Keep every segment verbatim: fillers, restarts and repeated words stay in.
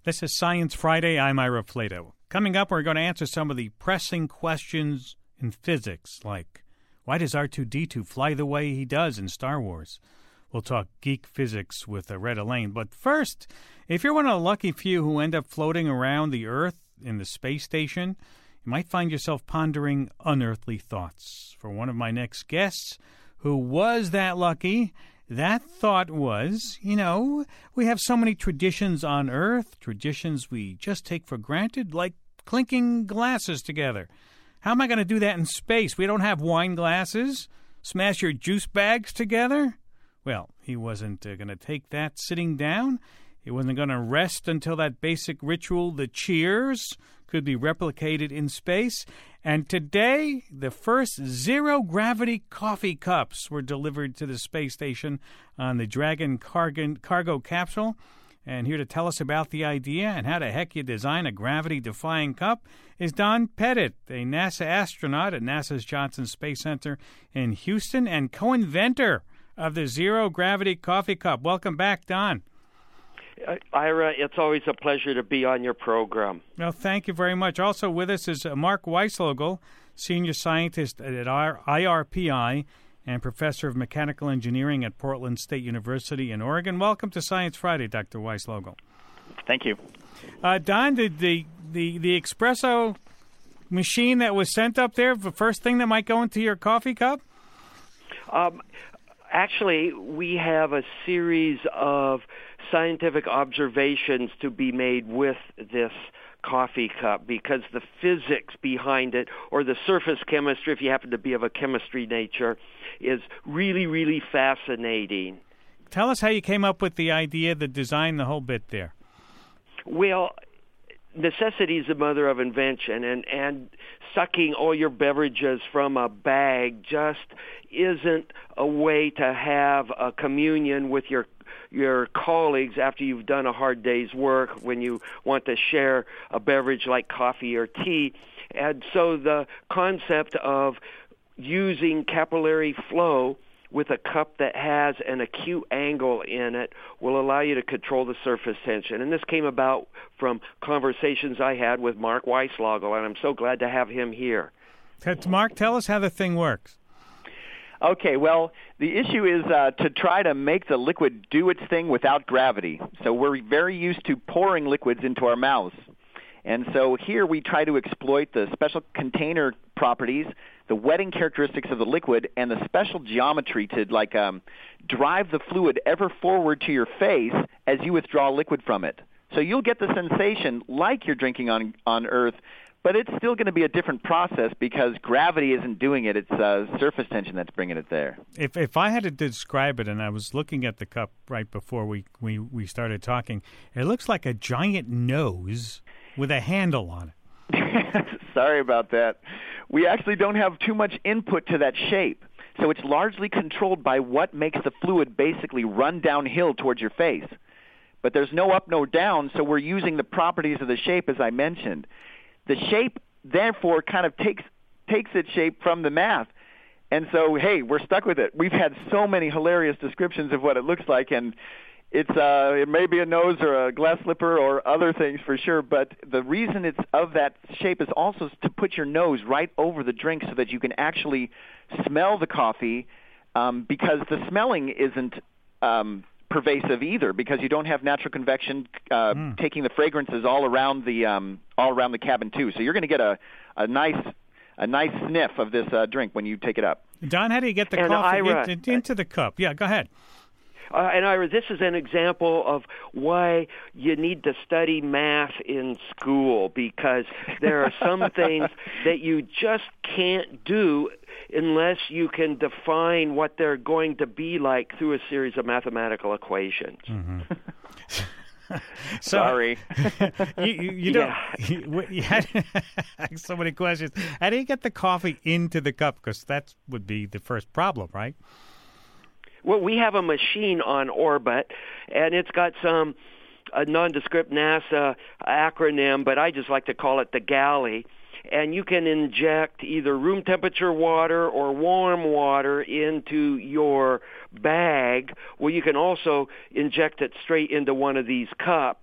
This is Science Friday. I'm Ira Flato. Coming up, we're going to answer some of the pressing questions in physics, like why does R two D two fly the way he does in Star Wars? We'll talk geek physics with uh, Red Elaine. But first, if you're one of the lucky few who end up floating around the Earth in the space station, you might find yourself pondering unearthly thoughts. For one of my next guests, who was that lucky, that thought was, you know, we have so many traditions on Earth, traditions we just take for granted, like clinking glasses together. How am I going to do that in space? We don't have wine glasses. Smash your juice bags together? Well, he wasn't uh, going to take that sitting down. He wasn't going to rest until that basic ritual, the cheers, could be replicated in space. And today, the first zero-gravity coffee cups were delivered to the space station on the Dragon cargo, cargo capsule. And here to tell us about the idea and how the heck you design a gravity-defying cup is Don Pettit, a NASA astronaut at NASA's Johnson Space Center in Houston and co-inventor of the zero-gravity coffee cup. Welcome back, Don. Uh, Ira, it's always a pleasure to be on your program. Well, thank you very much. Also with us is uh, Mark Weislogel, senior scientist at I R P I and professor of mechanical engineering at Portland State University in Oregon. Welcome to Science Friday, Doctor Weislogel. Thank you. Uh, Don, did the, the, the espresso machine that was sent up there the first thing that might go into your coffee cup? Um, actually, we have a series of scientific observations to be made with this coffee cup because the physics behind it, or the surface chemistry, if you happen to be of a chemistry nature, is really, really fascinating. Tell us how you came up with the idea, the design, the whole bit there. Well, necessity is the mother of invention, and, and sucking all your beverages from a bag just isn't a way to have a communion with your your colleagues after you've done a hard day's work when you want to share a beverage like coffee or tea. And so the concept of using capillary flow with a cup that has an acute angle in it will allow you to control the surface tension. And this came about from conversations I had with Mark Weislogel, and I'm so glad to have him here. Mark, tell us how the thing works. Okay, well, the issue is uh, to try to make the liquid do its thing without gravity. So we're very used to pouring liquids into our mouths. And so here we try to exploit the special container properties, the wetting characteristics of the liquid, and the special geometry to like um, drive the fluid ever forward to your face as you withdraw liquid from it. So you'll get the sensation like you're drinking on, on Earth, but it's still going to be a different process because gravity isn't doing it. It's uh, surface tension that's bringing it there. If if I had to describe it, and I was looking at the cup right before we, we, we started talking, it looks like a giant nose with a handle on it. Sorry about that. We actually don't have too much input to that shape. So it's largely controlled by what makes the fluid basically run downhill towards your face. But there's no up, no down, so we're using the properties of the shape as I mentioned. The shape, therefore, kind of takes takes its shape from the math. And so, hey, we're stuck with it. We've had so many hilarious descriptions of what it looks like, and it's uh, it may be a nose or a glass slipper or other things for sure, but the reason it's of that shape is also to put your nose right over the drink so that you can actually smell the coffee um, because the smelling isn't um, pervasive either because you don't have natural convection uh, mm. taking the fragrances all around the um, all around the cabin too. So you're going to get a, a nice a nice sniff of this uh, drink when you take it up. Don, how do you get the and coffee Ira, in, in, into the cup? Yeah, go ahead. Uh, and Ira, this is an example of why you need to study math in school because there are some things that you just can't do unless you can define what they're going to be like through a series of mathematical equations. Mm-hmm. So, Sorry. you you, you don't. You, you had so many questions. How do you get the coffee into the cup? Because that would be the first problem, right? Well, we have a machine on orbit, and it's got some a nondescript NASA acronym, but I just like to call it the galley. And you can inject either room temperature water or warm water into your bag. Well, you can also inject it straight into one of these cups.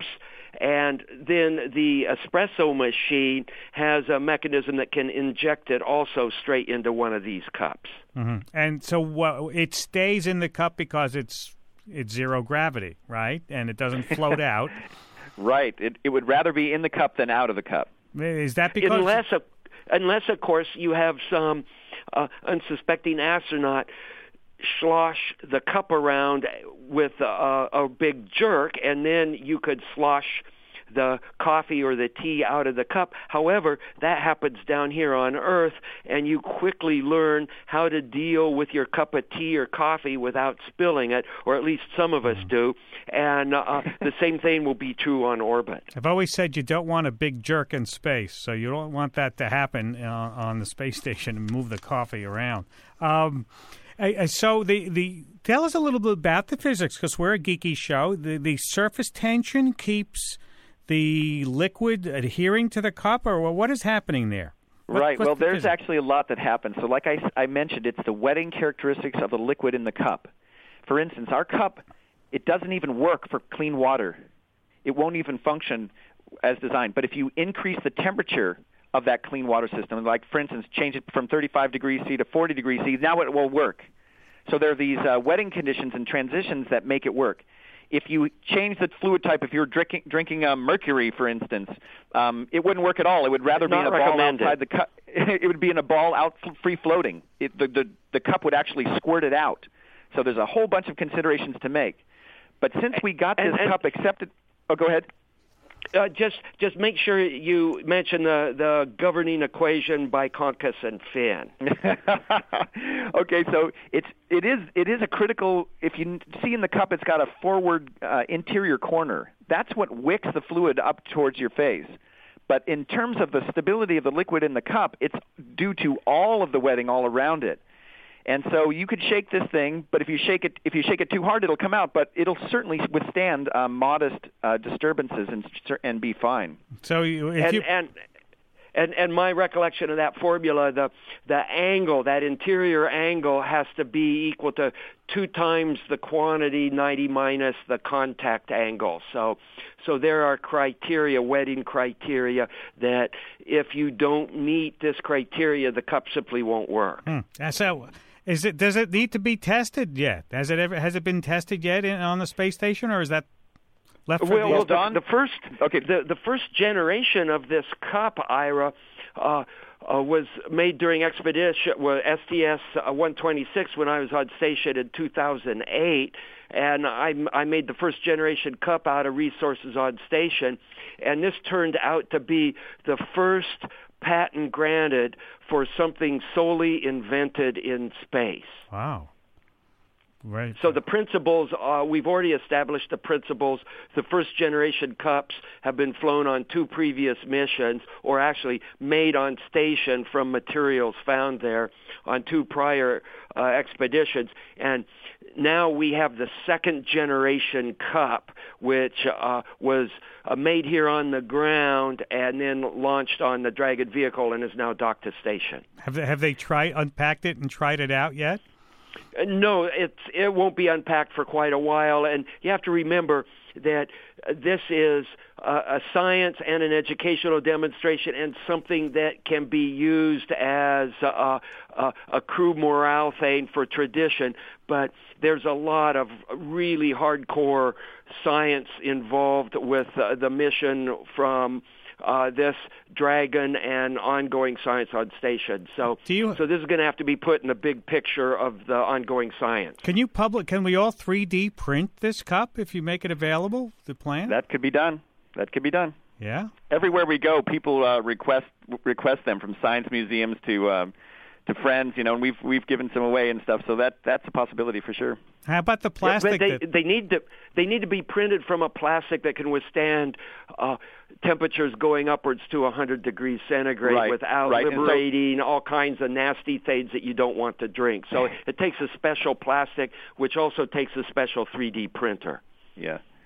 And then the espresso machine has a mechanism that can inject it also straight into one of these cups. Mm-hmm. And so uh, it stays in the cup because it's it's zero gravity, right? And it doesn't float out. Right. It it would rather be in the cup than out of the cup. Is that because... Unless, of, unless of course, you have some uh, unsuspecting astronaut slosh the cup around with a, a big jerk, and then you could slosh the coffee or the tea out of the cup. However, that happens down here on Earth, and you quickly learn how to deal with your cup of tea or coffee without spilling it, or at least some of us do. And uh, the same thing will be true on orbit. I've always said you don't want a big jerk in space, so you don't want that to happen uh, on the space station and move the coffee around. Um, I, I, so the, the tell us a little bit about the physics, because we're a geeky show. The, the surface tension keeps the liquid adhering to the cup, or what is happening there? What, right. Well, the there's physics? actually a lot that happens. So like I, I mentioned, it's the wetting characteristics of the liquid in the cup. For instance, our cup, it doesn't even work for clean water. It won't even function as designed. But if you increase the temperature of that clean water system, like, for instance, change it from thirty-five degrees C to forty degrees C, now it will work. So there are these uh, wetting conditions and transitions that make it work. If you change the fluid type, if you're drinking, drinking uh, mercury, for instance, um, it wouldn't work at all. It would rather be in a ball outside the cup. It would be in a ball out free floating. It, the, the, the cup would actually squirt it out. So there's a whole bunch of considerations to make. But since we got this and, and, cup accepted... Oh, go ahead. Uh, just just make sure you mention the, the governing equation by Concus and Finn. Okay, so it's it is it is a critical. If you see in the cup, it's got a forward uh, interior corner. That's what wicks the fluid up towards your face. But in terms of the stability of the liquid in the cup, it's due to all of the wetting all around it. And so you could shake this thing, but if you shake it, if you shake it too hard, it'll come out. But it'll certainly withstand uh, modest uh, disturbances and and be fine. So you, if and, you... and and and my recollection of that formula, the the angle, that interior angle, has to be equal to two times the quantity, ninety minus the contact angle. So so there are criteria, wetting criteria, that if you don't meet this criteria, the cup simply won't work. Hmm. So. Is it? Does it need to be tested yet? Has it ever? Has it been tested yet in, on the space station, or is that left for well, the? Well, the, the first, okay, the the first generation of this cup, Ira, uh, uh, was made during expedition, well, S T S one twenty-six, when I was on station in two thousand eight, and I I made the first generation cup out of resources on station, and this turned out to be the first patent granted for something solely invented in space. Wow. Right. So the principles, uh, we've already established the principles. The first generation cups have been flown on two previous missions, or actually made on station from materials found there on two prior uh, expeditions. And now we have the second generation cup, which uh, was uh, made here on the ground and then launched on the Dragon vehicle and is now docked to station. Have they, have they tried unpacked it and tried it out yet? No, it's it won't be unpacked for quite a while, and you have to remember that this is a, a science and an educational demonstration, and something that can be used as a, a, a crew morale thing for tradition. But there's a lot of really hardcore science involved with uh, the mission from Uh, this Dragon and ongoing science on station. So, you, so this is going to have to be put in the big picture of the ongoing science. Can you public? Can we all three D print this cup if you make it available? The plan? That could be done. That could be done. Yeah. Everywhere we go, people uh, request request them, from science museums to um, to friends. You know, and we've we've given some away and stuff. So that that's a possibility for sure. How about the plastic? Yeah, but they, that... they need to they need to be printed from a plastic that can withstand uh, temperatures going upwards to one hundred degrees centigrade right, without right. liberating so, all kinds of nasty things that you don't want to drink. So it takes a special plastic, which also takes a special three D printer. Yeah.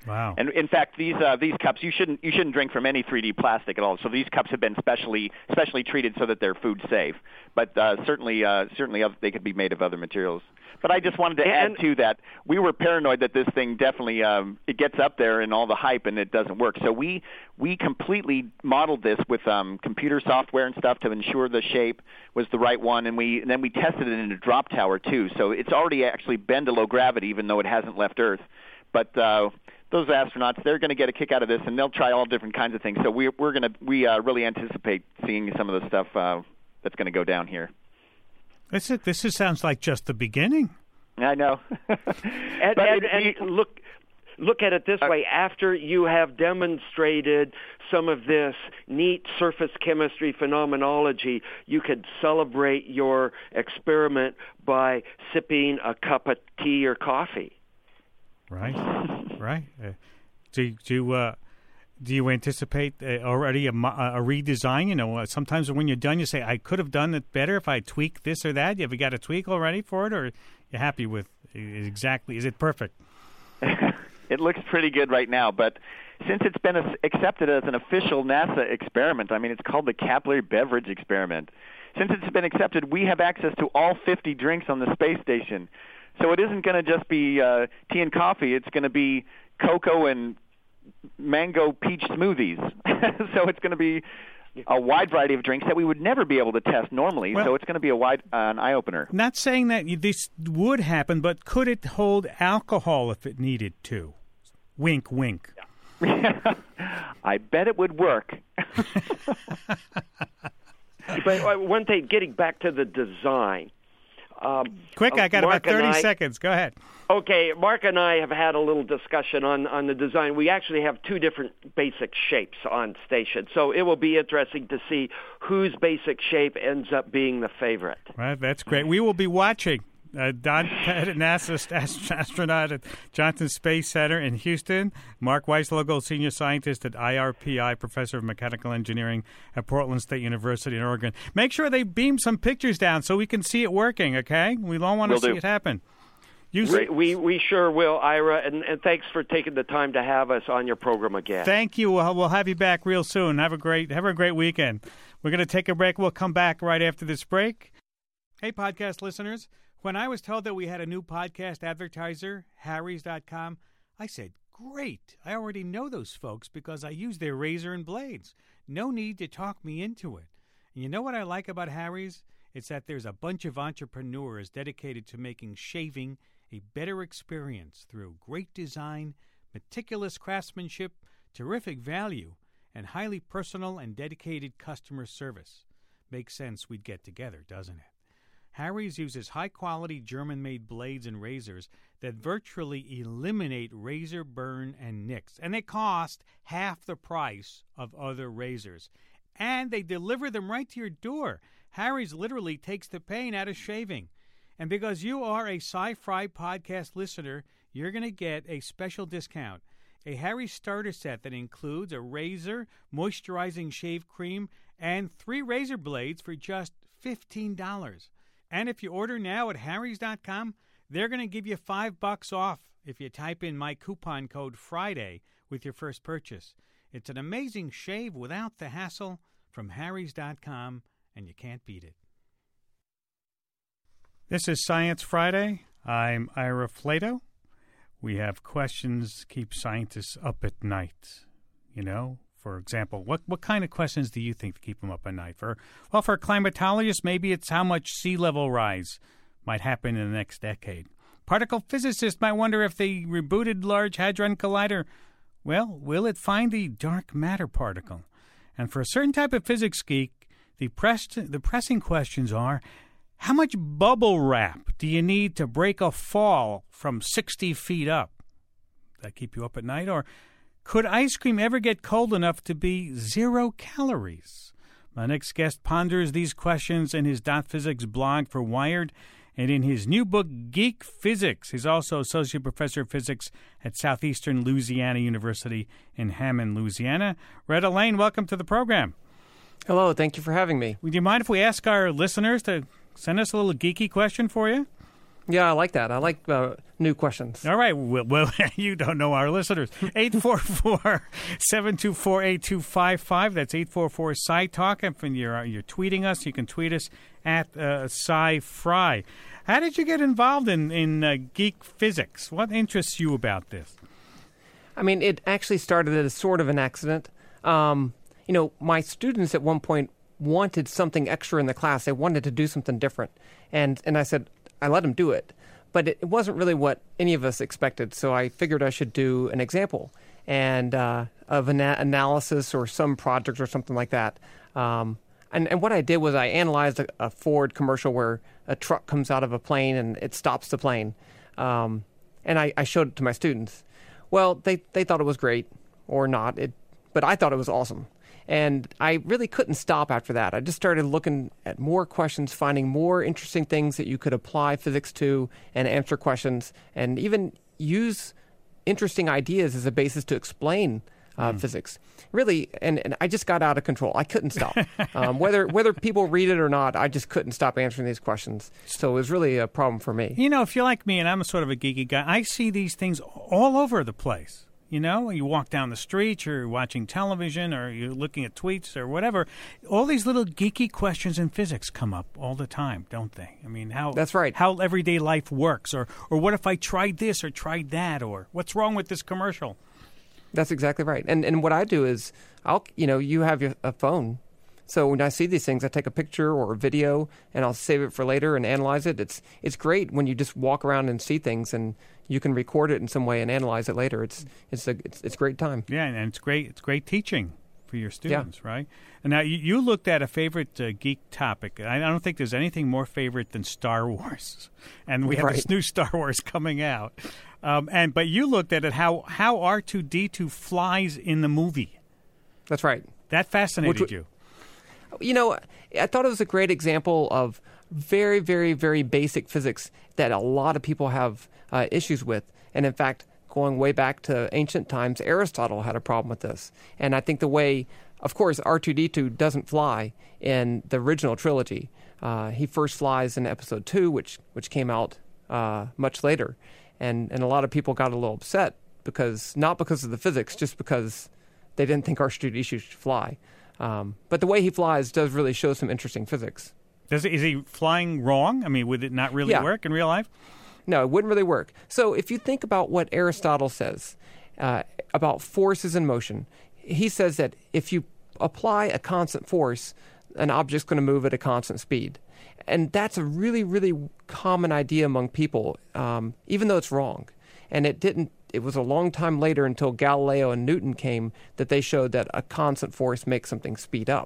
Wow! And in fact, these uh, these cups you shouldn't you shouldn't drink from any three D plastic at all. So these cups have been specially specially treated so that they're food safe. But uh, certainly uh, certainly they could be made of other materials. But I just wanted to and, add to that, we were paranoid that this thing definitely um, it gets up there in all the hype and it doesn't work. So we we completely modeled this with um, computer software and stuff to ensure the shape was the right one, and we and then we tested it in a drop tower too. So it's already actually been to low gravity, even though it hasn't left Earth. But uh, those astronauts, they're going to get a kick out of this, and they'll try all different kinds of things. So we're we're going to we uh, really anticipate seeing some of the stuff uh, that's going to go down here. This is, this is, sounds like just the beginning. I know. and and, and we, look look at it this uh, way. After you have demonstrated some of this neat surface chemistry phenomenology, you could celebrate your experiment by sipping a cup of tea or coffee. Right, right. Uh, do, do, uh, do you anticipate uh, already a, a redesign? You know, uh, sometimes when you're done, you say, I could have done it better if I tweaked this or that. Have you got a tweak already for it, or you're happy with exactly? Is it perfect? It looks pretty good right now, but since it's been a, accepted as an official NASA experiment, I mean, it's called the Capillary Beverage Experiment. Since it's been accepted, we have access to all fifty drinks on the space station. So it isn't going to just be uh, tea and coffee. It's going to be cocoa and mango peach smoothies. So it's going to be a wide variety of drinks that we would never be able to test normally. Well, so it's going to be a wide uh, an eye-opener. Not saying that this would happen, but could it hold alcohol if it needed to? Wink, wink. I bet it would work. But one thing, getting back to the design. Um, Quick, I got Mark about thirty I, seconds. Go ahead. Okay, Mark and I have had a little discussion on, on the design. We actually have two different basic shapes on station, so it will be interesting to see whose basic shape ends up being the favorite. Right, that's great. We will be watching. Uh, Don Pettit, NASA astronaut at Johnson Space Center in Houston. Mark Weisslogel, senior scientist at I R P I, professor of mechanical engineering at Portland State University in Oregon. Make sure they beam some pictures down so we can see it working, okay? We all want to see do. it happen. You we, we we sure will, Ira, and, and thanks for taking the time to have us on your program again. Thank you. We'll, we'll have you back real soon. Have a great have a great weekend. We're going to take a break. We'll come back right after this break. Hey, podcast listeners. When I was told that we had a new podcast advertiser, Harrys dot com, I said, great. I already know those folks because I use their razor and blades. No need to talk me into it. And you know what I like about Harry's? It's that there's a bunch of entrepreneurs dedicated to making shaving a better experience through great design, meticulous craftsmanship, terrific value, and highly personal and dedicated customer service. Makes sense we'd get together, doesn't it? Harry's uses high-quality German-made blades and razors that virtually eliminate razor burn and nicks, and they cost half the price of other razors. And they deliver them right to your door. Harry's literally takes the pain out of shaving. And because you are a Sci-Fi podcast listener, you're going to get a special discount. A Harry's starter set that includes a razor, moisturizing shave cream, and three razor blades for just fifteen dollars. And if you order now at Harrys dot com, they're going to give you five bucks off if you type in my coupon code Friday with your first purchase. It's an amazing shave without the hassle from Harrys dot com, and you can't beat it. This is Science Friday. I'm Ira Flato. We have questions keep scientists up at night. You know, for example, what what kind of questions do you think keep them up at night? For well, for climatologists, maybe it's how much sea level rise might happen in the next decade. Particle physicists might wonder if the rebooted Large Hadron Collider, well, will it find the dark matter particle? And for a certain type of physics geek, the pressed, the pressing questions are, how much bubble wrap do you need to break a fall from sixty feet up? Does that keep you up at night? Or could ice cream ever get cold enough to be zero calories? My next guest ponders these questions in his Dot Physics blog for Wired and in his new book, Geek Physics. He's also Associate Professor of Physics at Southeastern Louisiana University in Hammond, Louisiana. Rhett Lane, welcome to the program. Hello, thank you for having me. Would you mind if we ask our listeners to send us a little geeky question for you? Yeah, I like that. I like uh, new questions. All right. Well, well, you don't know our listeners. eight four four, seven two four, eight two five five. That's eight four four, S C I Talk. If you're, you're tweeting us, you can tweet us at uh, Sci-Fry. How did you get involved in, in uh, geek physics? What interests you about this? I mean, it actually started as sort of an accident. Um, you know, my students at one point wanted something extra in the class. They wanted to do something different. And, and I said, I let them do it. But it, it wasn't really what any of us expected. So I figured I should do an example and uh, of an a- analysis or some project or something like that. Um, and, and what I did was I analyzed a, a Ford commercial where a truck comes out of a plane and it stops the plane. Um, and I, I showed it to my students. Well, they, they thought it was great or not, it, but I thought it was awesome. And I really couldn't stop after that. I just started looking at more questions, finding more interesting things that you could apply physics to and answer questions and even use interesting ideas as a basis to explain uh, mm. physics. Really, and, and I just got out of control. I couldn't stop. um, whether whether people read it or not, I just couldn't stop answering these questions. So it was really a problem for me. You know, if you're like me, and I'm a sort of a geeky guy, I see these things all over the place. You know, you walk down the street, you're watching television, or you're looking at tweets or whatever. All these little geeky questions in physics come up all the time, don't they? I mean, how that's right. How everyday life works, or or what if I tried this or tried that, or what's wrong with this commercial? That's exactly right. And and what I do is, I'll you know, you have your, a phone. So when I see these things, I take a picture or a video, and I'll save it for later and analyze it. It's it's great when you just walk around and see things, and you can record it in some way and analyze it later. It's it's a it's it's great time. Yeah, and it's great. It's great teaching for your students, yeah. right? And now you, you looked at a favorite uh, geek topic. I, I don't think there's anything more favorite than Star Wars, and we have right. this new Star Wars coming out. Um, and but you looked at it how how R two D two flies in the movie. That's right. That fascinated Which, you. You know, I thought it was a great example of very, very, very basic physics that a lot of people have uh, issues with. And in fact, going way back to ancient times, Aristotle had a problem with this. And I think the way, of course, R two D two doesn't fly in the original trilogy. Uh, he first flies in episode two, which which came out uh, much later. And, and a lot of people got a little upset, because not because of the physics, just because they didn't think R two D two should fly. Um, but the way he flies does really show some interesting physics. Does it, is he flying wrong? I mean, would it not really yeah. work in real life? No, it wouldn't really work. So if you think about what Aristotle says uh, about forces in motion, he says that if you apply a constant force, an object's going to move at a constant speed. And that's a really, really common idea among people, um, even though it's wrong. And it didn't. It was a long time later, until Galileo and Newton came, that they showed that a constant force makes something speed up.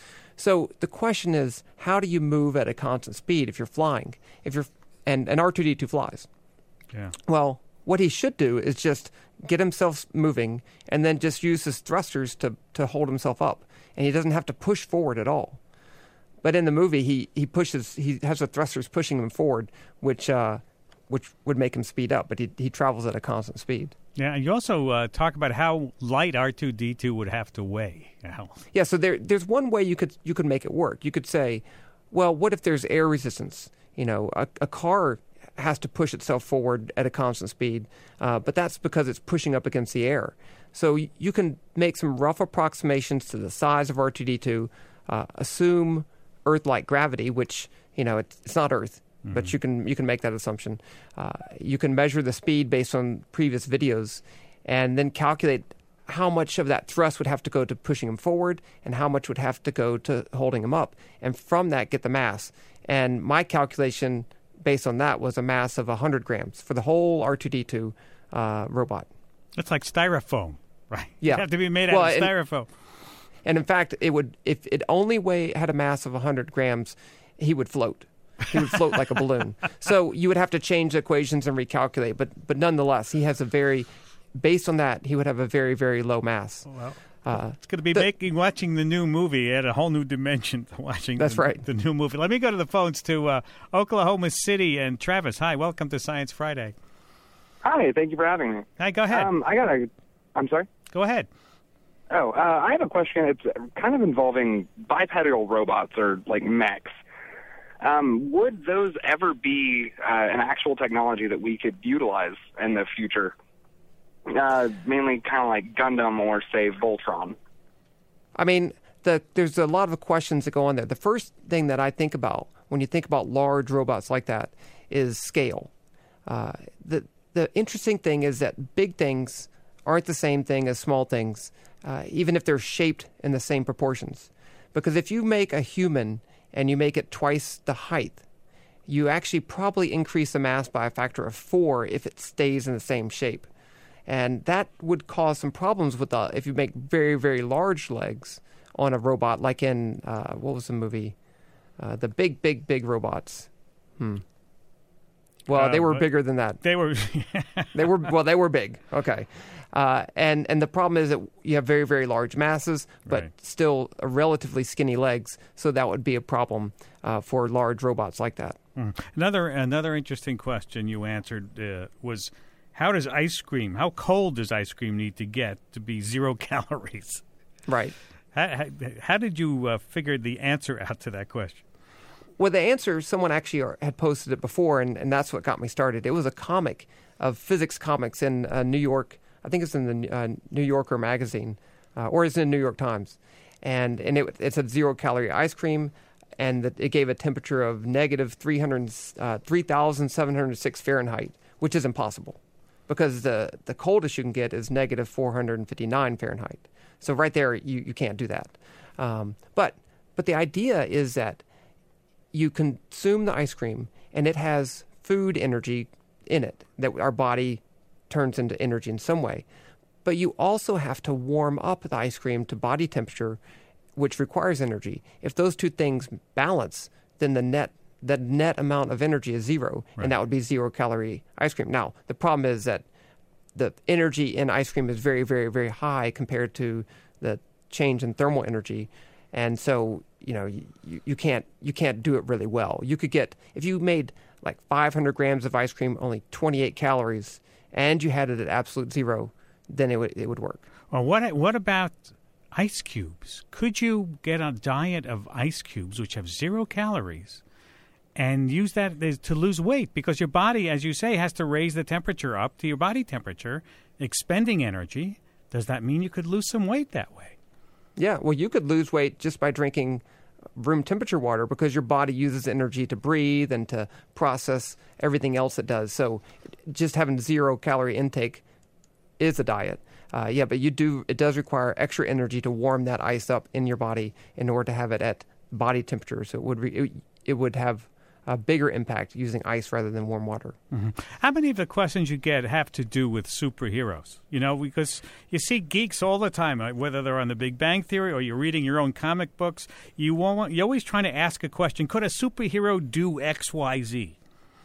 So the question is, how do you move at a constant speed if you're flying? If you're and, and R two D two flies. Yeah. Well, what he should do is just get himself moving and then just use his thrusters to, to hold himself up. And he doesn't have to push forward at all. But in the movie, he, he pushes, he has the thrusters pushing him forward, which uh, which would make him speed up. But he he travels at a constant speed. Yeah, and you also uh, talk about how light R two D two would have to weigh. How? Yeah, so there there's one way you could you could make it work. You could say, well, what if there's air resistance? You know, a, a car has to push itself forward at a constant speed, uh, but that's because it's pushing up against the air. So y- you can make some rough approximations to the size of R two D two, uh, assume Earth-like gravity, which, you know, it's, it's not Earth, mm-hmm. but you can you can make that assumption. Uh, you can measure the speed based on previous videos, and then calculate how much of that thrust would have to go to pushing him forward and how much would have to go to holding him up. And from that, get the mass. And my calculation based on that was a mass of one hundred grams for the whole R two D two uh, robot. It's like styrofoam, right? Yeah. It have to be made out well, of and, styrofoam. And in fact, it would if it only weigh had a mass of one hundred grams, he would float. He would float like a balloon. So you would have to change the equations and recalculate. But but nonetheless, he has a very, based on that, he would have a very, very low mass. Well, uh, it's going to be the, making watching the new movie at a whole new dimension. Watching that's the, right. the new movie. Let me go to the phones to uh, Oklahoma City and Travis. Hi, welcome to Science Friday. Hi, thank you for having me. Hi, go ahead. Um, I got a. I'm sorry. Go ahead. Oh, uh, I have a question. It's kind of involving bipedal robots or like mechs. Um, would those ever be uh, an actual technology that we could utilize in the future? Uh, mainly kind of like Gundam or, say, Voltron. I mean, the, there's a lot of questions that go on there. The first thing that I think about when you think about large robots like that is scale. Uh, the the interesting thing is that big things aren't the same thing as small things, uh, even if they're shaped in the same proportions. Because if you make a human and you make it twice the height, you actually probably increase the mass by a factor of four if it stays in the same shape. And that would cause some problems with the, if you make very, very large legs on a robot, like in, uh, what was the movie? Uh, the big, big, big robots. Hmm. Well, Uh, they were what- bigger than that. They were. They were, well, they were big. Okay. Uh, and, and the problem is that you have very, very large masses, but Right. still a relatively skinny legs. So that would be a problem uh, for large robots like that. Mm. Another another interesting question you answered uh, was, how does ice cream, how cold does ice cream need to get to be zero calories? Right. How, how, how did you uh, figure the answer out to that question? Well, the answer, someone actually are- had posted it before, and, and that's what got me started. It was a comic of physics comics in uh, New York. I think it's in the uh, New Yorker magazine, uh, or it's in the New York Times. And and it, it said zero-calorie ice cream, and that it gave a temperature of negative three hundred, uh, three thousand seven hundred six Fahrenheit, which is impossible, because the, the coldest you can get is negative four hundred fifty-nine Fahrenheit. So right there, you, you can't do that. Um, but but the idea is that you consume the ice cream, and it has food energy in it that our body turns into energy in some way. But you also have to warm up the ice cream to body temperature, which requires energy. If those two things balance, then the net the net amount of energy is zero, Right. and that would be zero-calorie ice cream. Now, the problem is that the energy in ice cream is very, very, very high compared to the change in thermal energy. And so, you know, you, you can't you can't do it really well. You could get, if you made like five hundred grams of ice cream, only twenty-eight calories, and you had it at absolute zero, then it would it would work. Well, what what about ice cubes? Could you get a diet of ice cubes, which have zero calories, and use that as- to lose weight? Because your body, as you say, has to raise the temperature up to your body temperature, expending energy. Does that mean you could lose some weight that way? Yeah, well, you could lose weight just by drinking room temperature water, because your body uses energy to breathe and to process everything else it does. So just having zero calorie intake is a diet. Uh, yeah, but you do it does require extra energy to warm that ice up in your body in order to have it at body temperature. So it would re, it, it would have a bigger impact using ice rather than warm water. Mm-hmm. How many of the questions you get have to do with superheroes? You know, because you see geeks all the time, uh, whether they're on The Big Bang Theory or you're reading your own comic books. You won't, you're always trying to ask a question: could a superhero do X, Y, Z?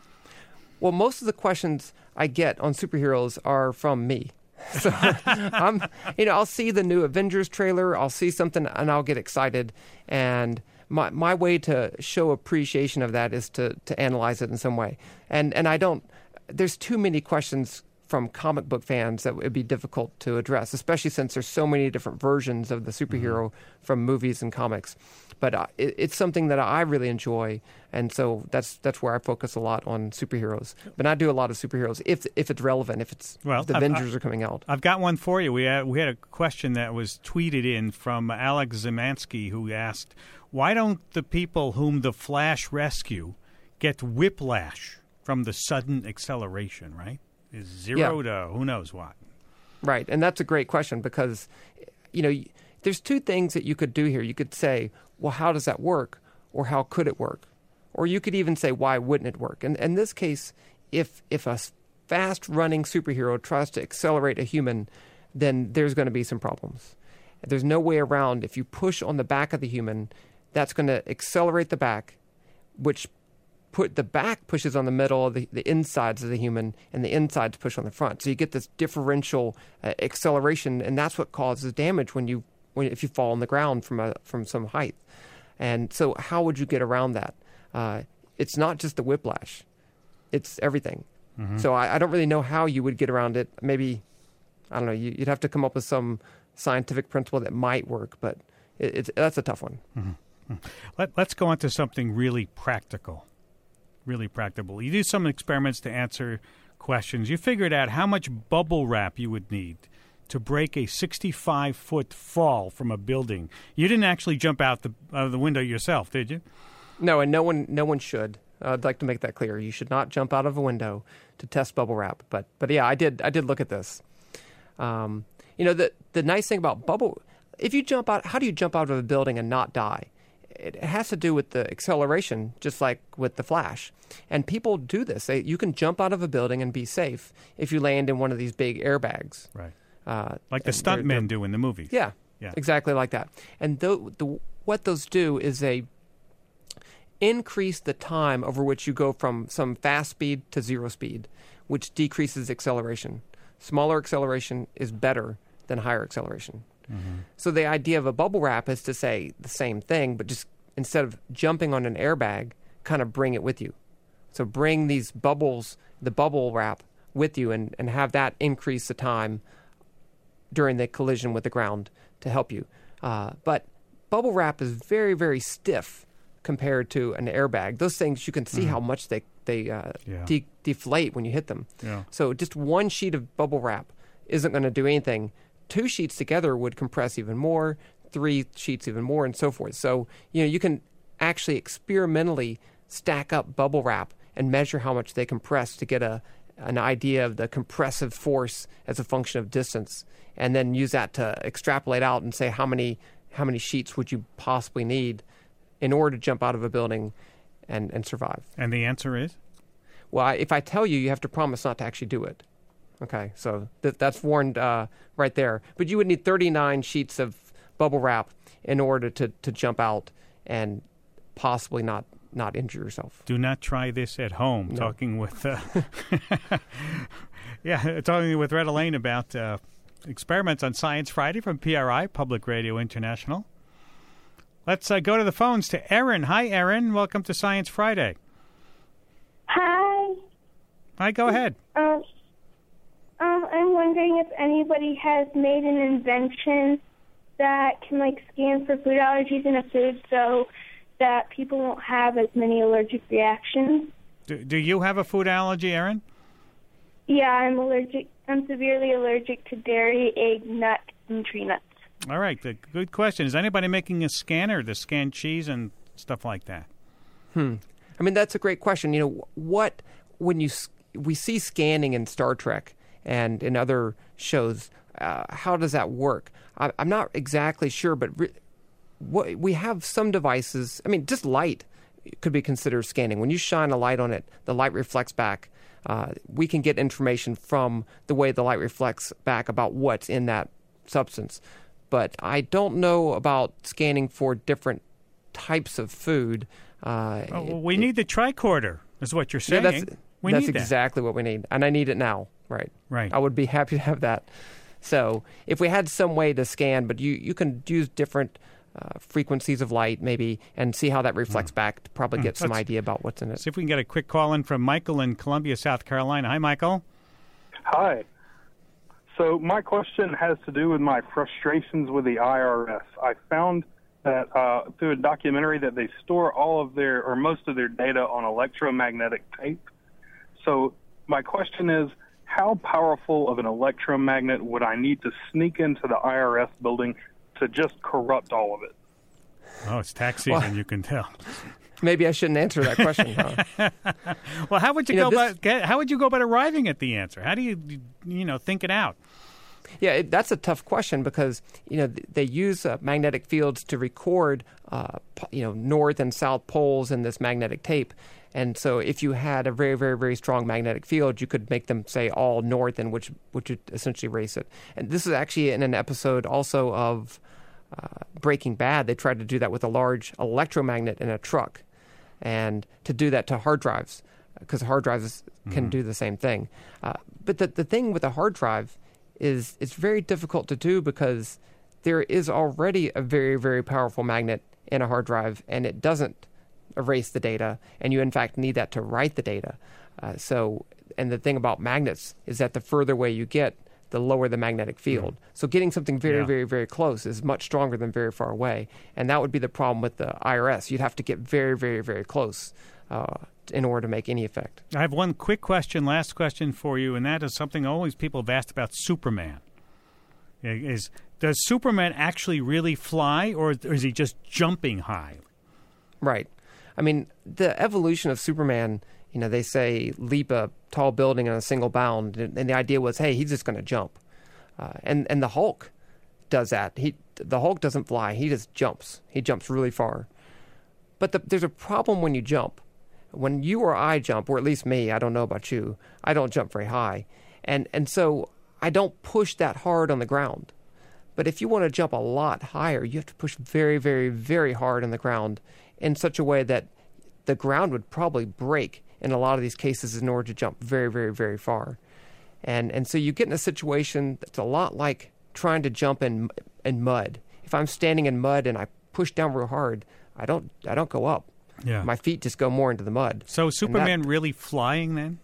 Well, most of the questions I get on superheroes are from me. So I'm, you know, I'll see the new Avengers trailer, I'll see something, and I'll get excited. And my my way to show appreciation of that is to to analyze it in some way. And and I don't. There's too many questions from comic book fans that would be difficult to address, especially since there's so many different versions of the superhero mm-hmm. from movies and comics. But uh, it, it's something that I really enjoy, and so that's that's where I focus a lot on superheroes. But I do a lot of superheroes if if it's relevant, if it's well, if the I've, Avengers I, are coming out. I've got one for you. We had, we had a question that was tweeted in from Alex Zemansky, who asked, "Why don't the people whom the Flash rescue get whiplash from the sudden acceleration?" Right? Is zero Yeah. to who knows what. Right, and that's a great question because, you know, there's two things that you could do here. You could say, well, how does that work? Or how could it work? Or you could even say, why wouldn't it work? And in this case, if if a fast-running superhero tries to accelerate a human, then there's going to be some problems. There's no way around. If you push on the back of the human, that's going to accelerate the back, which put the back pushes on the middle of the, the insides of the human, and the insides push on the front. So you get this differential uh, acceleration, and that's what causes damage when you when if you fall on the ground from a from some height. And so, how would you get around that? Uh, it's not just the whiplash; it's everything. Mm-hmm. So I, I don't really know how you would get around it. Maybe I don't know. You, you'd have to come up with some scientific principle that might work, but it, it's that's a tough one. Mm-hmm. Let, let's go on to something really practical. Really practical. You do some experiments to answer questions. You figured out how much bubble wrap you would need to break a sixty-five foot fall from a building. You didn't actually jump out the out of the window yourself, did you? No, and no one no one should. Uh, I'd like to make that clear. You should not jump out of a window to test bubble wrap. But but yeah, I did I did look at this. Um, you know, the the nice thing about bubble, if you jump out, how do you jump out of a building and not die? It has to do with the acceleration, just like with the Flash. And people do this. They, you can jump out of a building and be safe if you land in one of these big airbags. Right. Uh, like the stuntmen do in the movies. Yeah, yeah, exactly like that. And th- the, what those do is they increase the time over which you go from some fast speed to zero speed, which decreases acceleration. Smaller acceleration is better than higher acceleration. Mm-hmm. So the idea of a bubble wrap is to say the same thing, but just instead of jumping on an airbag, kind of bring it with you. So bring these bubbles, the bubble wrap, with you and, and have that increase the time during the collision with the ground to help you. Uh, but bubble wrap is very, very stiff compared to an airbag. Those things, you can see mm-hmm. how much they, they uh, yeah. de- deflate when you hit them. Yeah. So just one sheet of bubble wrap isn't going to do anything. Two sheets together would compress even more, three sheets even more, and so forth. So, you know, you can actually experimentally stack up bubble wrap and measure how much they compress to get a an idea of the compressive force as a function of distance, and then use that to extrapolate out and say how many how many sheets would you possibly need in order to jump out of a building and, and survive. And the answer is? Well, I, if I tell you, you have to promise not to actually do it. Okay, so th- that's warned uh, right there. But you would need thirty-nine sheets of bubble wrap in order to, to jump out and possibly not, not injure yourself. Do not try this at home. No. Talking with, uh, yeah, talking with Red Elaine about uh, experiments on Science Friday from P R I, Public Radio International. Let's uh, go to the phones to Erin. Hi, Erin. Welcome to Science Friday. Hi. Hi, go ahead. Um, um, I'm wondering if anybody has made an invention that can, like, scan for food allergies in a food so that people won't have as many allergic reactions. Do, do you have a food allergy, Erin? Yeah, I'm allergic. I'm severely allergic to dairy, egg, nut, and tree nuts. All right, good question. Is anybody making a scanner to scan cheese and stuff like that? Hmm. I mean, that's a great question. You know, what when you we see scanning in Star Trek and in other shows, uh, how does that work? I, I'm not exactly sure, but re- what, we have some devices. I mean, just light could be considered scanning. When you shine a light on it, the light reflects back. Uh, we can get information from the way the light reflects back about what's in that substance. But I don't know about scanning for different types of food. Uh, oh, well, we it, need the tricorder, is what you're saying. Yeah, that's we that's need exactly that. what we need, and I need it now. Right. Right. I would be happy to have that. So if we had some way to scan, but you, you can use different uh, frequencies of light maybe and see how that reflects mm. back to probably get mm. some Let's idea about what's in it. See if we can get a quick call in from Michael in Columbia, South Carolina. Hi, Michael. Hi. So my question has to do with my frustrations with the I R S. I found that uh, through a documentary that they store all of their, or most of their data on electromagnetic tape. So my question is, how powerful of an electromagnet would I need to sneak into the I R S building to just corrupt all of it? Oh, it's tax season, well, you can tell. Maybe I shouldn't answer that question, huh? Well, how would you, you go know, this... about how would you go about arriving at the answer? How do you you know think it out? Yeah, it, that's a tough question because you know they use uh, magnetic fields to record uh, you know north and south poles in this magnetic tape, and so if you had a very very very strong magnetic field, you could make them say all north, and which which would essentially erase it. And this is actually in an episode also of uh, Breaking Bad. They tried to do that with a large electromagnet in a truck, and to do that to hard drives because hard drives mm-hmm. can do the same thing. Uh, but the the thing with a hard drive is it's very difficult to do because there is already a very, very powerful magnet in a hard drive, and it doesn't erase the data, and you, in fact, need that to write the data. Uh, so, and the thing about magnets is that the further away you get, the lower the magnetic field. Mm. So getting something very, yeah. very, very close is much stronger than very far away. And that would be the problem with the I R S. You'd have to get very, very, very close uh, in order to make any effect. I have one quick question, last question for you, and that is something always people have asked about Superman. Is does Superman actually really fly, or is he just jumping high? Right. I mean, the evolution of Superman, you know, they say leap a tall building in a single bound, and, and the idea was, hey, he's just going to jump. Uh, and, and the Hulk does that. He The Hulk doesn't fly. He just jumps. He jumps really far. But the, there's a problem when you jump. When you or I jump, or at least me, I don't know about you, I don't jump very high. And and so I don't push that hard on the ground. But if you want to jump a lot higher, you have to push very, very, very hard on the ground in such a way that the ground would probably break in a lot of these cases in order to jump very, very, very far. And and so you get in a situation that's a lot like trying to jump in in mud. If I'm standing in mud and I push down real hard, I don't I don't go up. Yeah. My feet just go more into the mud. So Superman that, really flying then?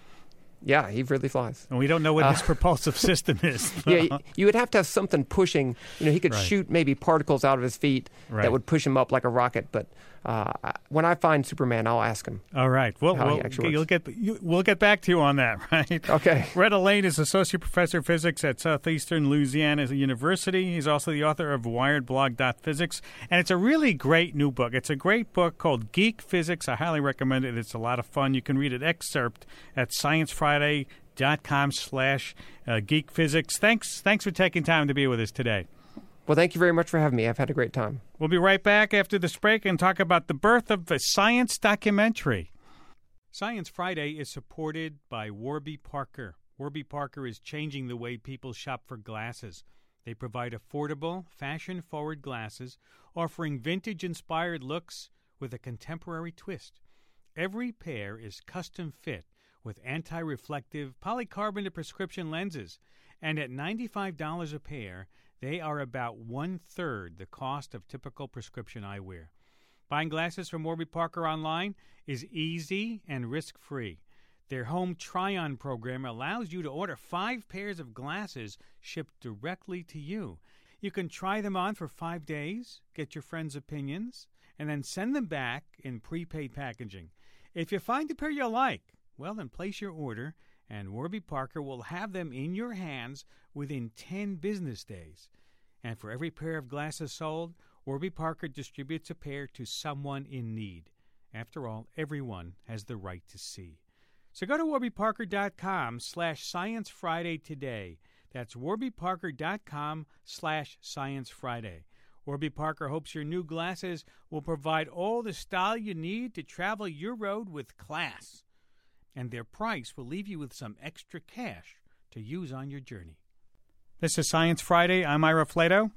Yeah, he really flies. And we don't know what uh, his propulsive system is. Yeah, you would have to have something pushing. You know, he could right. shoot maybe particles out of his feet right. that would push him up like a rocket. But uh, when I find Superman, I'll ask him. All right. Well, how we'll, he actually you'll works. get, you, we'll get back to you on that, right? Okay. Rhett Lane is Associate Professor of Physics at Southeastern Louisiana University. He's also the author of Wired Blog Physics. And it's a really great new book. It's a great book called Geek Physics. I highly recommend it. It's a lot of fun. You can read an excerpt at Science Friday. dot com slash geek physics. Thanks, thanks for taking time to be with us today. Well, thank you very much for having me. I've had a great time. We'll be right back after this break and talk about the birth of a science documentary. Science Friday is supported by Warby Parker. Warby Parker is changing the way people shop for glasses. They provide affordable, fashion-forward glasses, offering vintage-inspired looks with a contemporary twist. Every pair is custom fit with anti-reflective polycarbonate prescription lenses, and at ninety-five dollars a pair, they are about one-third the cost of typical prescription eyewear. Buying glasses from Warby Parker online is easy and risk-free. Their home try-on program allows you to order five pairs of glasses shipped directly to you. You can try them on for five days, get your friends' opinions, and then send them back in prepaid packaging. If you find a pair you like, well, then place your order, and Warby Parker will have them in your hands within ten business days. And for every pair of glasses sold, Warby Parker distributes a pair to someone in need. After all, everyone has the right to see. So go to warbyparker.com slash Science Friday today. That's warbyparker.com slash Science Friday. Warby Parker hopes your new glasses will provide all the style you need to travel your road with class. And their price will leave you with some extra cash to use on your journey. This is Science Friday. I'm Ira Flato.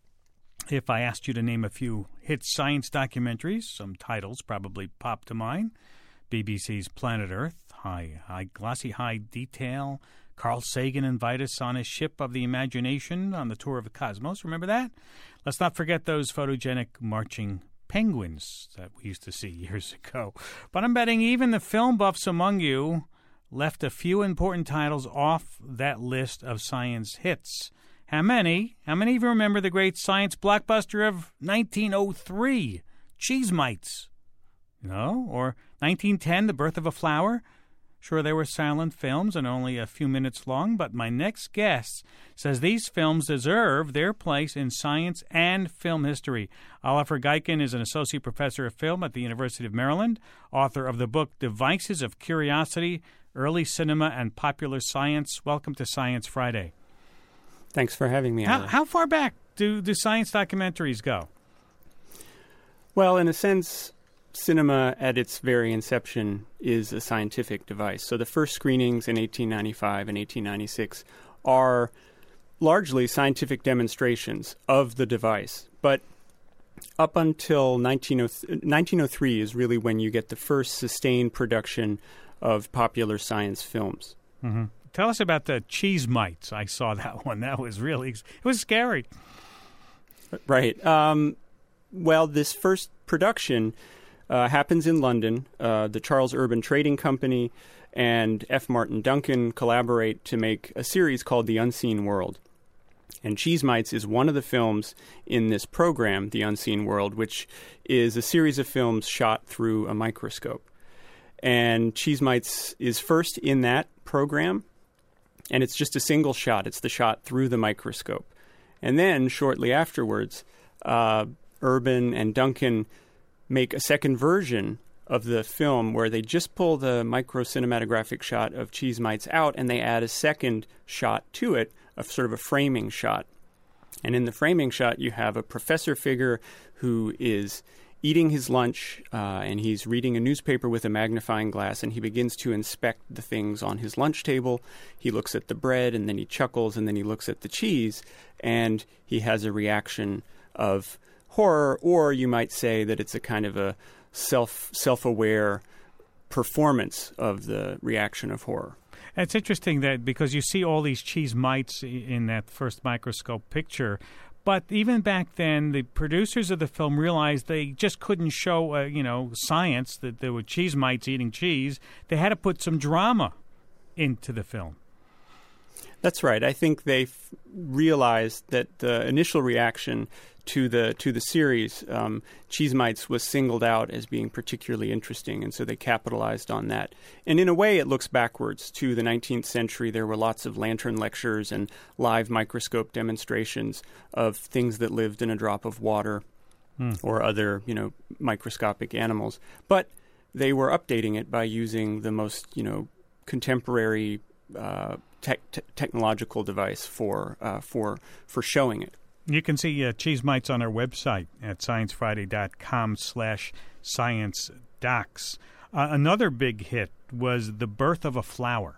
If I asked you to name a few hit science documentaries, some titles probably pop to mind. B B C's Planet Earth, high, high, glossy high detail. Carl Sagan invited us on his ship of the imagination on the tour of the cosmos. Remember that? Let's not forget those photogenic marching penguins that we used to see years ago. But I'm betting even the film buffs among you left a few important titles off that list of science hits. How many? How many of you remember the great science blockbuster of nineteen oh three, Cheese Mites? No? Or nineteen ten, The Birth of a Flower? Sure, they were silent films and only a few minutes long, but my next guest says these films deserve their place in science and film history. Oliver Guykin is an associate professor of film at the University of Maryland, author of the book Devices of Curiosity, Early Cinema and Popular Science. Welcome to Science Friday. Thanks for having me. How, how far back do, do science documentaries go? Well, in a sense, cinema at its very inception is a scientific device. So the first screenings in eighteen ninety-five and eighteen ninety-six are largely scientific demonstrations of the device. But up until nineteen oh three is really when you get the first sustained production of popular science films. Mm-hmm. Tell us about the Cheese Mites. I saw that one. That was really, it was scary. Right. Um, well, this first production uh, happens in London. Uh, the Charles Urban Trading Company and F. Martin Duncan collaborate to make a series called The Unseen World. And Cheese Mites is one of the films in this program, The Unseen World, which is a series of films shot through a microscope. And Cheese Mites is first in that program, and it's just a single shot. It's the shot through the microscope. And then, shortly afterwards, uh, Urban and Duncan make a second version of the film where they just pull the micro-cinematographic shot of Cheese Mites out, and they add a second shot to it, a sort of a framing shot. And in the framing shot, you have a professor figure who is eating his lunch, uh, and he's reading a newspaper with a magnifying glass, and he begins to inspect the things on his lunch table. He looks at the bread, and then he chuckles, and then he looks at the cheese, and he has a reaction of horror, or you might say that it's a kind of a self, self-aware performance of the reaction of horror. It's interesting that because you see all these cheese mites in that first microscope picture, but even back then, the producers of the film realized they just couldn't show, uh, you know, science, that there were cheese mites eating cheese. They had to put some drama into the film. That's right. I think they f- realized that the initial reaction to the to the series, um, Cheese Mites, was singled out as being particularly interesting, and so they capitalized on that. And in a way, it looks backwards to the nineteenth century. There were lots of lantern lectures and live microscope demonstrations of things that lived in a drop of water mm. or other, you know, microscopic animals. But they were updating it by using the most, you know, contemporary uh, te- te- technological device for uh, for for showing it. You can see uh, Cheese Mites on our website at science friday dot com slash science docs. Uh, another big hit was The Birth of a Flower.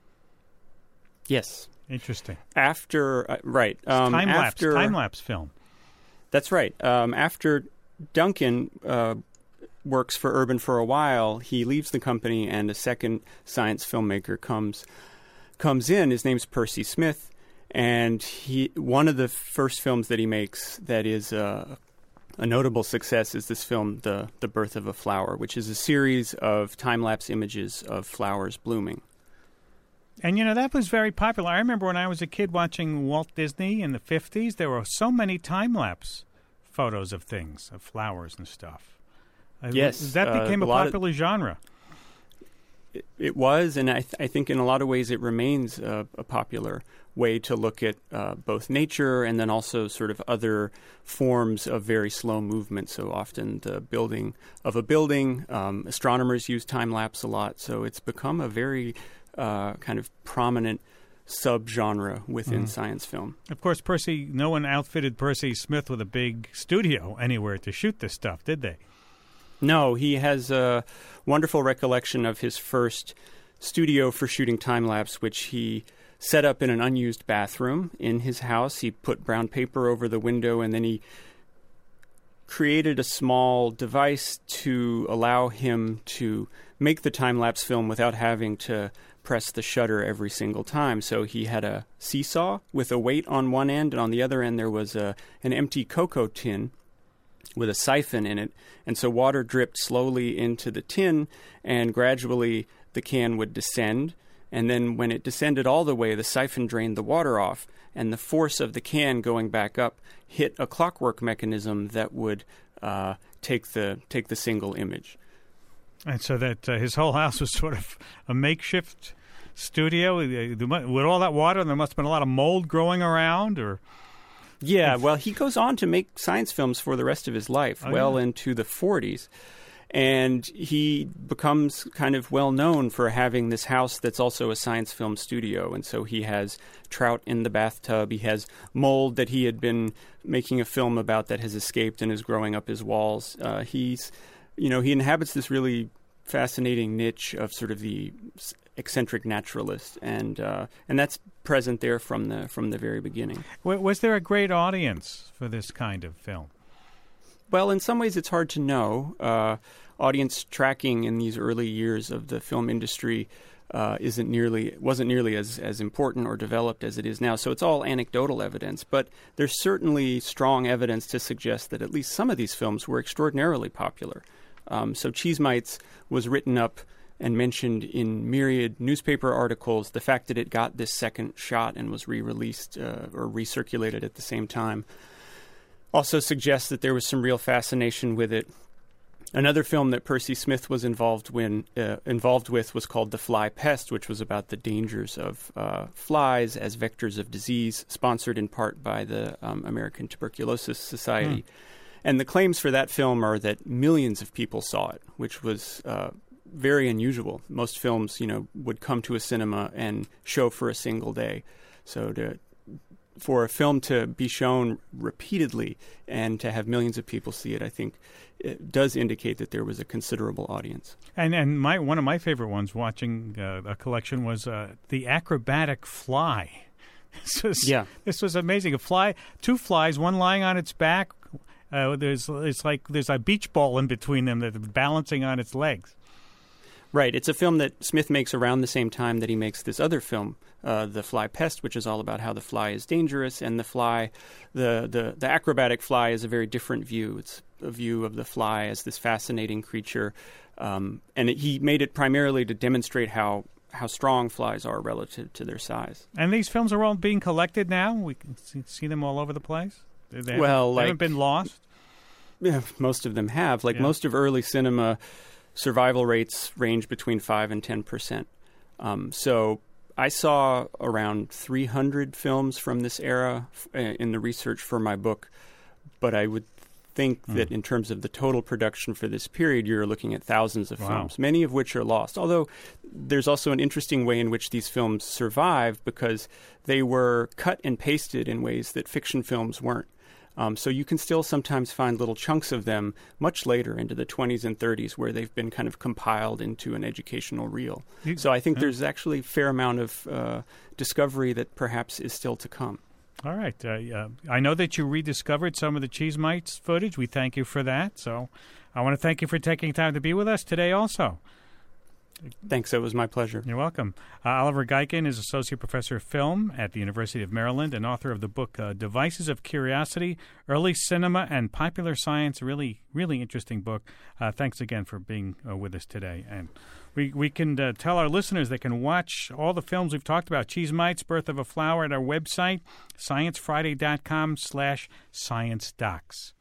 Yes. Interesting. After, uh, right. Um, time-lapse, after, time-lapse film. That's right. Um, after Duncan uh, works for Urban for a while, he leaves the company, and a second science filmmaker comes comes in. His name's Percy Smith. And he, one of the first films that he makes that is uh, a notable success is this film, The The Birth of a Flower, which is a series of time-lapse images of flowers blooming. And, you know, that was very popular. I remember when I was a kid watching Walt Disney in the fifties, there were so many time-lapse photos of things, of flowers and stuff. Yes. That became uh, a, a popular of, genre. It, it was, and I, th- I think in a lot of ways it remains uh, a popular way to look at uh, both nature and then also sort of other forms of very slow movement. So often the building of a building, um, astronomers use time-lapse a lot. So it's become a very uh, kind of prominent subgenre within mm. science film. Of course, Percy, no one outfitted Percy Smith with a big studio anywhere to shoot this stuff, did they? No, he has a wonderful recollection of his first studio for shooting time-lapse, which he set up in an unused bathroom in his house. He put brown paper over the window, and then he created a small device to allow him to make the time-lapse film without having to press the shutter every single time. So he had a seesaw with a weight on one end, and on the other end there was a, an empty cocoa tin with a siphon in it. And so water dripped slowly into the tin, and gradually the can would descend. And then when it descended all the way, the siphon drained the water off, and the force of the can going back up hit a clockwork mechanism that would uh, take the take the single image. And so that uh, his whole house was sort of a makeshift studio with all that water. There must have been a lot of mold growing around, or yeah. Well, he goes on to make science films for the rest of his life, oh, well yeah. into the forties. And he becomes kind of well known for having this house that's also a science film studio. And so he has trout in the bathtub. He has mold that he had been making a film about that has escaped and is growing up his walls. Uh, he's, you know, he inhabits this really fascinating niche of sort of the eccentric naturalist, and uh, and that's present there from the from the very beginning. Was there a great audience for this kind of film? Well, in some ways, it's hard to know. Uh, audience tracking in these early years of the film industry uh, isn't nearly wasn't nearly as, as important or developed as it is now. So it's all anecdotal evidence, but there's certainly strong evidence to suggest that at least some of these films were extraordinarily popular. Um, so Cheese Mites was written up and mentioned in myriad newspaper articles. The fact that it got this second shot and was re-released uh, or recirculated at the same time also suggests that there was some real fascination with it. Another film that Percy Smith was involved when uh, involved with was called The Fly Pest, which was about the dangers of uh, flies as vectors of disease, sponsored in part by the um, American Tuberculosis Society. Mm. And the claims for that film are that millions of people saw it, which was uh, very unusual. Most films, you know, would come to a cinema and show for a single day. So to for a film to be shown repeatedly and to have millions of people see it, I think it does indicate that there was a considerable audience. And and my one of my favorite ones watching uh, a collection was uh, The Acrobatic Fly. This was, yeah. This was amazing. A fly, two flies, one lying on its back. Uh, there's it's like there's a beach ball in between them that's balancing on its legs. Right. It's a film that Smith makes around the same time that he makes this other film, uh, The Fly Pest, which is all about how the fly is dangerous. And the fly, the, the, the acrobatic fly is a very different view. It's a view of the fly as this fascinating creature. Um, and it, he made it primarily to demonstrate how, how strong flies are relative to their size. And these films are all being collected now? We can see, see them all over the place? They well, haven't, like, they haven't been lost? Yeah, most of them have. Like yeah. most of early cinema, survival rates range between five and ten percent. Um, so I saw around three hundred films from this era f- in the research for my book, but I would think mm. that in terms of the total production for this period, you're looking at thousands of wow. films, many of which are lost. Although there's also an interesting way in which these films survive because they were cut and pasted in ways that fiction films weren't. Um, so you can still sometimes find little chunks of them much later into the twenties and thirties where they've been kind of compiled into an educational reel. You, so I think uh, there's actually a fair amount of uh, discovery that perhaps is still to come. All right. Uh, uh, I know that you rediscovered some of the Cheese Mites footage. We thank you for that. So I want to thank you for taking time to be with us today also. Thanks. It was my pleasure. You're welcome. Uh, Oliver Guykin is Associate Professor of Film at the University of Maryland and author of the book uh, Devices of Curiosity, Early Cinema and Popular Science. Really, really interesting book. Uh, thanks again for being uh, with us today. And we, we can uh, tell our listeners they can watch all the films we've talked about, Cheese Mites, Birth of a Flower, at our website, sciencefriday.com slash science docs.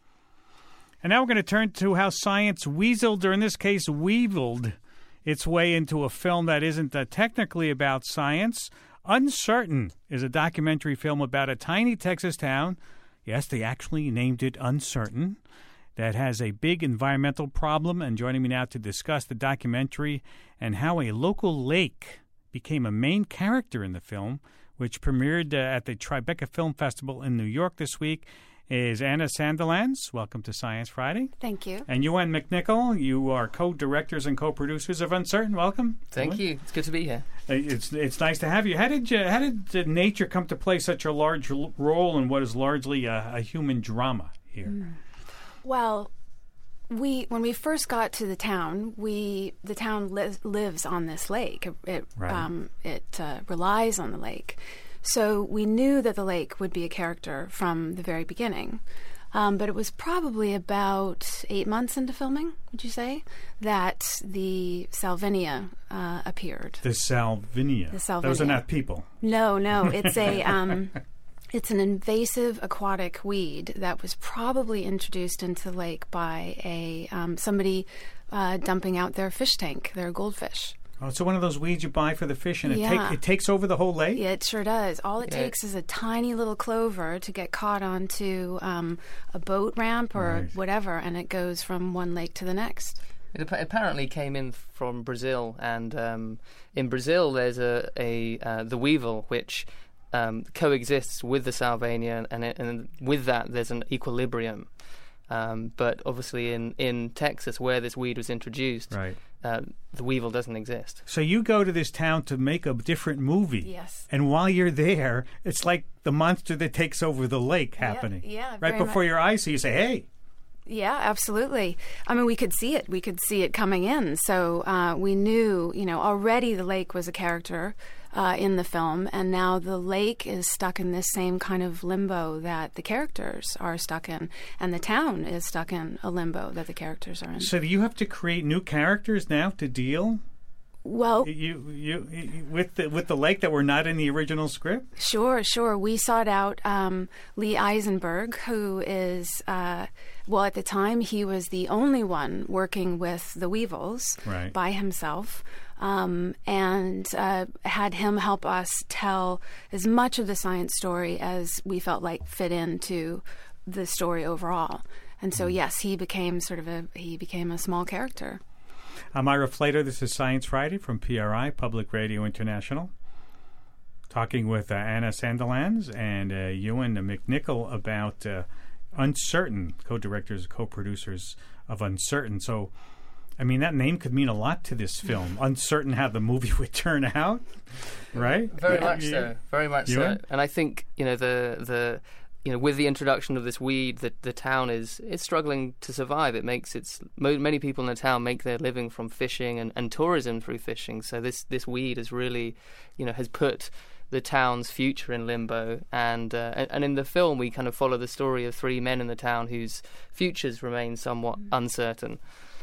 And now we're going to turn to how science weaseled, or in this case, weeviled, its way into a film that isn't uh, technically about science. Uncertain is a documentary film about a tiny Texas town. Yes, they actually named it Uncertain. That has a big environmental problem. And joining me now to discuss the documentary and how a local lake became a main character in the film, which premiered uh, at the Tribeca Film Festival in New York this week, is Anna Sandilands. Welcome to Science Friday. Thank you. And Ewan McNichol, you are co-directors and co-producers of Uncertain. Welcome. Thank you. It's good to be here. It's it's nice to have you. How did you, how did nature come to play such a large l- role in what is largely a, a human drama here? Mm. Well, we when we first got to the town, we the town li- lives on this lake. It right. um, it uh, relies on the lake. So we knew that the lake would be a character from the very beginning. Um, but it was probably about eight months into filming, would you say, that the Salvinia uh, appeared. The Salvinia? The Salvinia. Those are not people. No, no. It's a um, it's an invasive aquatic weed that was probably introduced into the lake by a um, somebody uh, dumping out their fish tank, their goldfish. Oh, it's one of those weeds you buy for the fish, and it, yeah. take, it takes over the whole lake? Yeah, it sure does. All it yeah. takes is a tiny little clover to get caught onto um, a boat ramp or right. whatever, and it goes from one lake to the next. It ap- apparently came in from Brazil, and um, in Brazil there's a, a uh, the weevil, which um, coexists with the Salvinia, and, it, and with that there's an equilibrium. Um, but obviously in, in Texas, where this weed was introduced, right. uh, the weevil doesn't exist. So you go to this town to make a different movie. Yes. And while you're there, it's like the monster that takes over the lake happening. Yeah, yeah, right very before much. your eyes, so you say, hey. Yeah, absolutely. I mean, we could see it. We could see it coming in. So uh, we knew, you know, already the lake was a character uh, in the film, and now the lake is stuck in this same kind of limbo that the characters are stuck in, and the town is stuck in a limbo that the characters are in. So do you have to create new characters now to deal Well, you, you, you with the with the lake that were not in the original script. Sure, sure. We sought out um, Lee Eisenberg, who is, uh, well, at the time he was the only one working with the Weevils right. by himself, um, and uh, had him help us tell as much of the science story as we felt like fit into the story overall. And so, yes, he became sort of a he became a small character. I'm Ira Flater. This is Science Friday from P R I, Public Radio International. Talking with uh, Anna Sandilands and uh, Ewan McNichol about uh, Uncertain, co-directors, co-producers of Uncertain. So, I mean, that name could mean a lot to this film. Uncertain how the movie would turn out, right? Very yeah. much so. Very much Ewan? so. And I think, you know, the the you know, with the introduction of this weed, the, the town is is struggling to survive. It makes its mo- many people in the town make their living from fishing and, and tourism through fishing. So this this weed has really, you know, has put the town's future in limbo. And, uh, and and in the film, we kind of follow the story of three men in the town whose futures remain somewhat uncertain.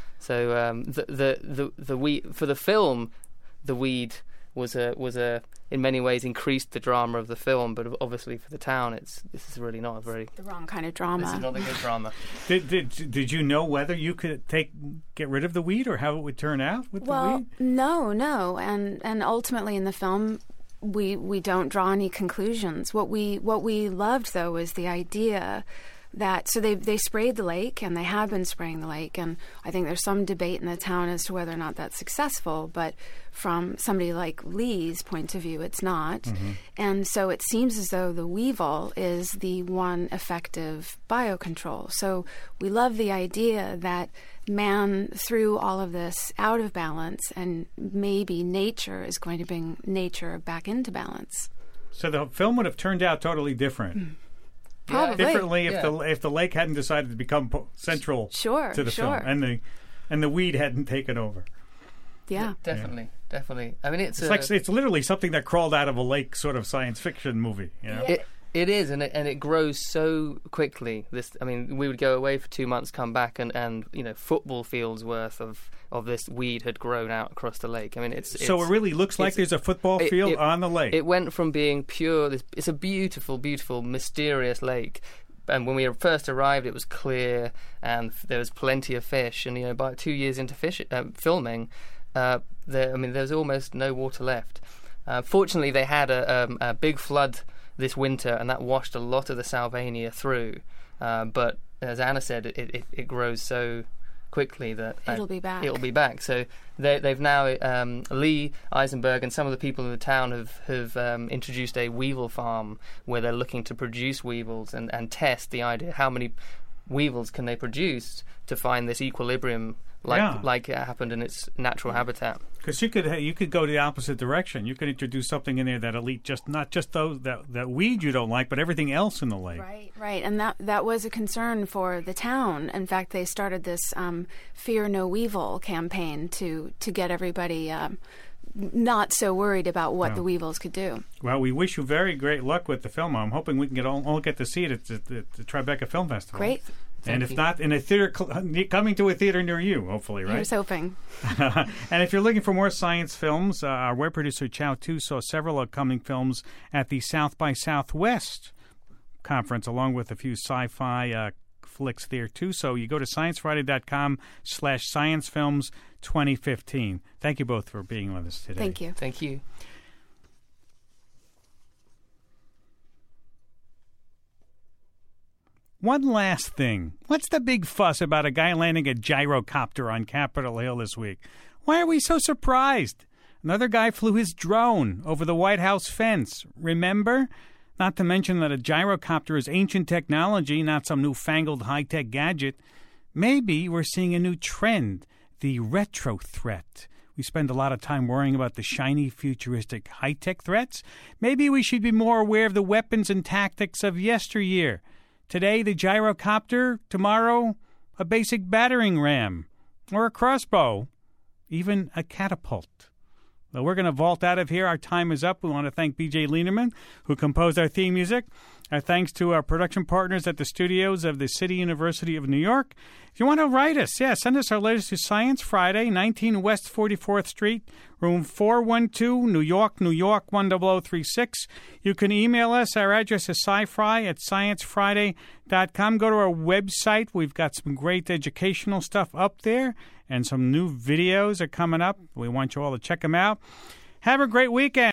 So um, the the the the weed for the film, the weed was a was a in many ways increased the drama of the film, but obviously for the town, it's this is really not a very the wrong kind of drama. This is not a good drama. Did did did you know whether you could take get rid of the weed or how it would turn out with well, the weed? no, no, and and ultimately in the film, we we don't draw any conclusions. What we what we loved though was the idea that so they they sprayed the lake, and they have been spraying the lake, and I think there's some debate in the town as to whether or not that's successful, but from somebody like Lee's point of view, it's not. Mm-hmm. And so it seems as though the weevil is the one effective biocontrol. So we love the idea that man threw all of this out of balance, and maybe nature is going to bring nature back into balance. So the film would have turned out totally different. Mm. Probably differently if yeah. the if the lake hadn't decided to become po- central sure, to the sure. film, and the and the weed hadn't taken over. Yeah, yeah definitely, yeah. definitely. I mean, it's it's a, like it's literally something that crawled out of a lake, sort of science fiction movie. You know? It it is, and it and it grows so quickly. This, I mean, we would go away for two months, come back, and, and you know, football fields worth of, of this weed had grown out across the lake. I mean, it's, it's so it really looks like there's a football it, field it, on the lake. It went from being pure. This, it's a beautiful, beautiful, mysterious lake. And when we first arrived, it was clear, and there was plenty of fish. And you know, by two years into fish uh, filming, uh, there, I mean, there was almost no water left. Uh, fortunately, they had a, um, a big flood this winter, and that washed a lot of the Salvania through. Uh, but as Anna said, it, it, it grows so quickly that uh, it'll be back. It'll be back. So they, they've now um, Lee Eisenberg and some of the people in the town have have um, introduced a weevil farm where they're looking to produce weevils and, and test the idea how many weevils can they produce to find this equilibrium like yeah. like it happened in its natural habitat. Because you could you could go the opposite direction. You could introduce something in there that'll eat just not just those that that weed you don't like, but everything else in the lake. Right, right, and that that was a concern for the town. In fact, they started this um, "Fear No Weevil" campaign to to get everybody um, not so worried about what no. the weevils could do. Well, we wish you very great luck with the film. I'm hoping we can get all, all get to see it at the, the, the Tribeca Film Festival. Great. And Thank if you. not, in a theater, cl- coming to a theater near you, hopefully, right? Here's hoping. And if you're looking for more science films, uh, our web producer, Chow Tu, saw several upcoming films at the South by Southwest conference, along with a few sci-fi uh, flicks there, too. So you go to sciencefriday.com slash sciencefilms twenty fifteen. Thank you both for being with us today. Thank you. Thank you. One last thing. What's the big fuss about a guy landing a gyrocopter on Capitol Hill this week? Why are we so surprised? Another guy flew his drone over the White House fence. Remember? Not to mention that a gyrocopter is ancient technology, not some newfangled high-tech gadget. Maybe we're seeing a new trend, the retro threat. We spend a lot of time worrying about the shiny, futuristic, high-tech threats. Maybe we should be more aware of the weapons and tactics of yesteryear. Today, the gyrocopter. Tomorrow, a basic battering ram. Or a crossbow. Even a catapult. Well, we're going to vault out of here. Our time is up. We want to thank B J Lienerman, who composed our theme music. Our thanks to our production partners at the studios of the City University of New York. If you want to write us, yeah, send us our letters to Science Friday, nineteen West forty-fourth Street, room four one two, New York, New York, one zero zero three six. You can email us. Our address is sci-fri at science friday dot com. Go to our website. We've got some great educational stuff up there, and some new videos are coming up. We want you all to check them out. Have a great weekend.